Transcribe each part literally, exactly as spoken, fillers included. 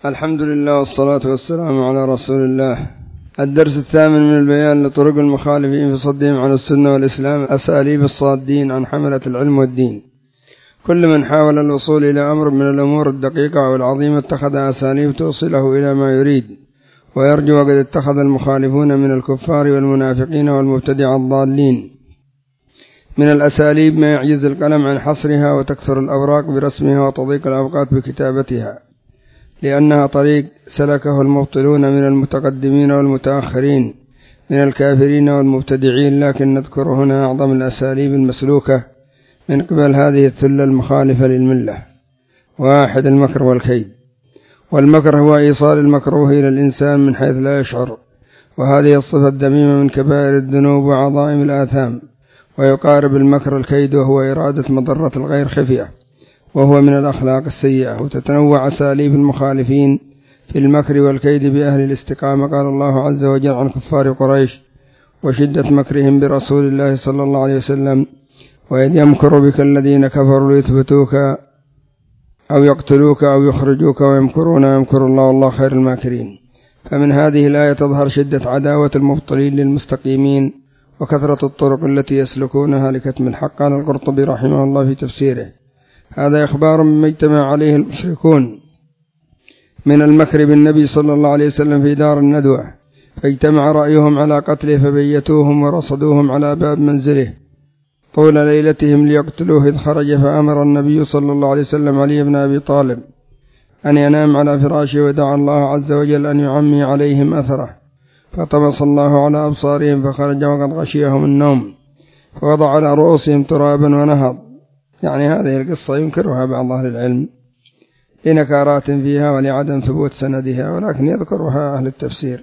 الحمد لله والصلاة والسلام على رسول الله. الدرس الثامن من البيان لطرق المخالفين في صدهم عن السنة والإسلام، أساليب الصادين عن حملة العلم والدين. كل من حاول الوصول إلى أمر من الأمور الدقيقة والعظيمة اتخذ أساليب توصله إلى ما يريد، ويرجو وقد اتخذ المخالفون من الكفار والمنافقين والمبتدع الضالين من الأساليب ما يعجز القلم عن حصرها، وتكثر الأوراق برسمها وتضيق الأوقات بكتابتها، لأنها طريق سلكه المبطلون من المتقدمين والمتأخرين من الكافرين والمبتدعين. لكن نذكر هنا أعظم الأساليب المسلوكة من قبل هذه الثلة المخالفة للملة. واحد، المكر والكيد. والمكر هو إيصال المكروه إلى الإنسان من حيث لا يشعر، وهذه الصفة الذميمة من كبائر الذنوب وعظائم الآثام. ويقارب المكر الكيد، وهو إرادة مضرة الغير خفية، وهو من الأخلاق السيئة. وتتنوع أساليب المخالفين في المكر والكيد بأهل الاستقامة. قال الله عز وجل عن كفار قريش وشدة مكرهم برسول الله صلى الله عليه وسلم: وإذ يمكر بك الذين كفروا ليثبتوك أو يقتلوك أو يخرجوك ويمكرون ويمكر الله والله خير الماكرين. فمن هذه الآية تظهر شدة عداوة المبطلين للمستقيمين وكثرة الطرق التي يسلكونها لكتم الحق. قال القرطبي رحمه الله في تفسيره: هذا إخبار مما اجتمع عليه المشركون من المكر بالنبي صلى الله عليه وسلم في دار الندوة، فاجتمع رأيهم على قتله، فبيتوهم ورصدوهم على باب منزله طول ليلتهم ليقتلوه، إذ خرج فأمر النبي صلى الله عليه وسلم علي بن أبي طالب أن ينام على فراشه، ودعا الله عز وجل أن يعمي عليهم أثره، فطمس الله على أبصارهم فخرج وقد غشيهم النوم، فوضع على رؤوسهم ترابا ونهض. يعني هذه القصة ينكرها بعض أهل العلم لنكارات فيها ولعدم ثبوت سندها، ولكن يذكرها أهل التفسير.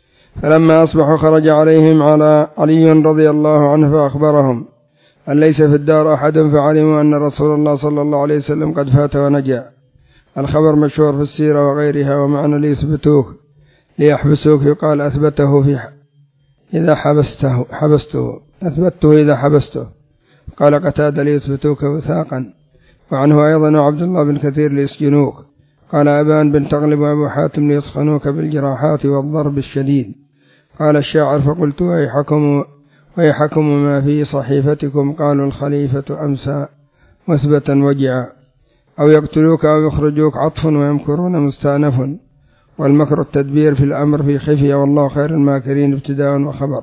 فلما أصبحوا خرج عليهم على علي رضي الله عنه فأخبرهم أن ليس في الدار أحد، فعلموا أن رسول الله صلى الله عليه وسلم قد فات ونجا. الخبر مشهور في السيرة وغيرها. ومعنى ليثبتوه ليحبسوك يقال أثبته في إذا حبسته حبسته أثبته إذا حبسته. قال قتادة ليثبتوك وثاقا. وعنه أيضا عبد الله بن كثير ليسجنوك. قال أبان بن تغلب وأبو حاتم ليسخنوك بالجراحات والضرب الشديد. قال الشاعر: فقلت ويحكم ويحكم ما في صحيفتكم، قالوا الخليفة أمسى مثبتا وجعا. أو يقتلوك أو يخرجوك عطف، ويمكرون مستأنف. والمكر التدبير في الأمر في خفية، والله خير الماكرين ابتداء وخبر.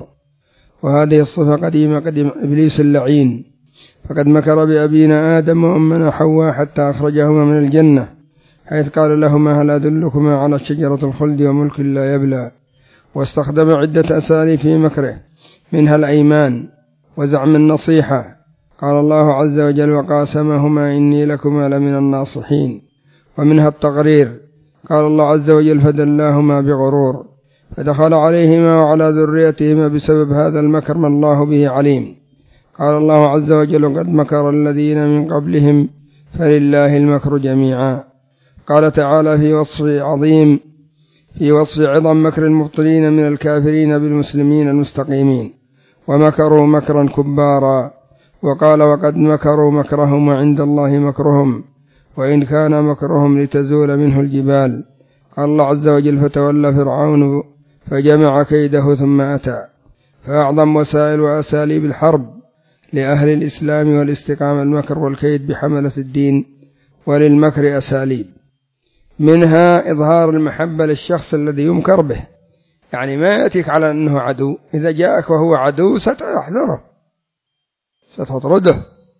وهذه الصفة قديمة قديم إبليس اللعين، فقد مكر بأبينا آدم وأمنا حواء حتى أخرجهما من الجنة، حيث قال لهما: هل أدلكما على شجرة الخلد وملك لا يبلى. واستخدم عدة أساليب في مكره، منها الأيمان وزعم النصيحة. قال الله عز وجل: وقاسمهما إني لكما لمن الناصحين. ومنها التغرير. قال الله عز وجل: فدلاهما بغرور، فدخل عليهما وعلى ذريتهما بسبب هذا المكر ما الله به عليم. قال الله عز وجل: قد مكر الذين من قبلهم فلله المكر جميعا. قال تعالى في وصف عظيم في وصف عظم مكر المبطلين من الكافرين بالمسلمين المستقيمين: ومكروا مكرا كبارا. وقال: وقد مكروا مكرهم وعند الله مكرهم وإن كان مكرهم لتزول منه الجبال. قال الله عز وجل: فتولى فرعون فجمع كيده ثم أتى. فأعظم وسائل وأساليب الحرب لأهل الإسلام والاستقامة المكر والكيد بحملة الدين. وللمكر أساليب، منها إظهار المحبة للشخص الذي يمكر به، يعني ما يأتيك على أنه عدو، إذا جاءك وهو عدو ستحذره، ستطرده،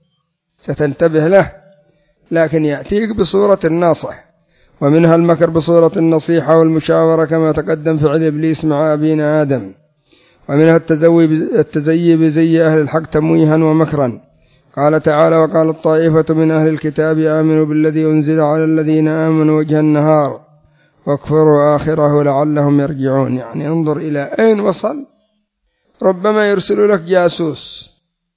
ستنتبه له، لكن يأتيك بصورة الناصح. ومنها المكر بصورة النصيحة والمشاورة كما تقدم فعل إبليس مع أبينا آدم. ومنها التزيي بزي أهل الحق تمويها ومكرا. قال تعالى: وقال الطائفة من أهل الكتاب آمنوا بالذي أنزل على الذين آمنوا وجه النهار واكفروا آخره لعلهم يرجعون. يعني انظر إلى أين وصل. ربما يرسل لك جاسوس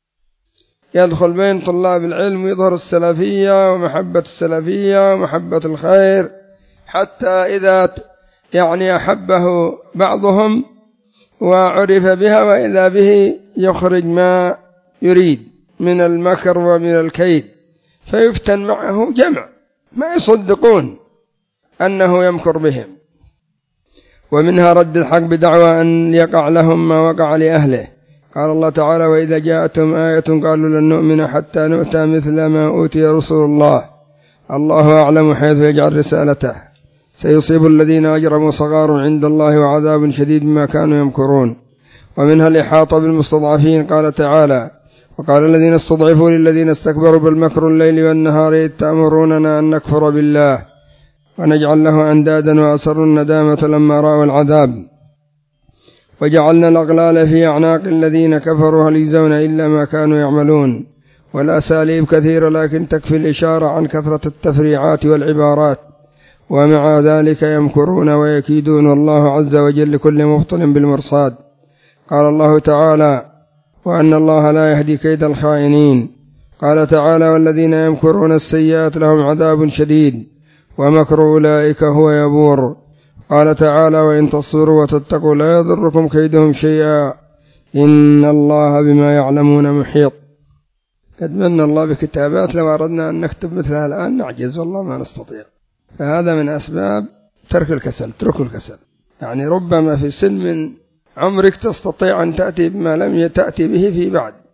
يدخل بين طلاب العلم ويظهر السلفية ومحبة السلفية ومحبة الخير، حتى إذا يعني أحبه بعضهم وعرف بها، وإذا به يخرج ما يريد من المكر ومن الكيد، فيفتن معه جمع ما يصدقون أنه يمكر بهم. ومنها رد الحق بدعوى أن يقع لهم ما وقع لأهله. قال الله تعالى: وإذا جاءتهم آية قالوا لن نؤمن حتى نؤتى مثل ما أوتي رسول الله الله أعلم حيث يجعل رسالته سيصيب الذين أجرموا صغار عند الله وعذاب شديد بما كانوا يمكرون. ومنها الإحاطة بالمستضعفين. قال تعالى: وقال الذين استضعفوا للذين استكبروا بالمكر الليل والنهار إذ تأمروننا أن نكفر بالله ونجعل له أندادا وأسروا الندامة لما رأوا العذاب وجعلنا الأغلال في أعناق الذين كفروا هل يجزون إلا ما كانوا يعملون. والأساليب كثيرة لكن تكفي الإشارة عن كثرة التفريعات والعبارات. ومع ذلك يمكرون ويكيدون والله عز وجل لكل مبطل بالمرصاد. قال الله تعالى: وأن الله لا يهدي كيد الخائنين. قال تعالى: والذين يمكرون السيئات لهم عذاب شديد ومكر أولئك هو يبور. قال تعالى: وإن تصبروا وتتقوا لا يضركم كيدهم شيئا إن الله بما يعلمون محيط. قد من الله بكتابات لو أردنا أن نكتب مثلها الآن نعجز والله ما نستطيع. فهذا من أسباب ترك الكسل. ترك الكسل يعني ربما في سن من عمرك تستطيع أن تأتي بما لم تأتي به في بعد.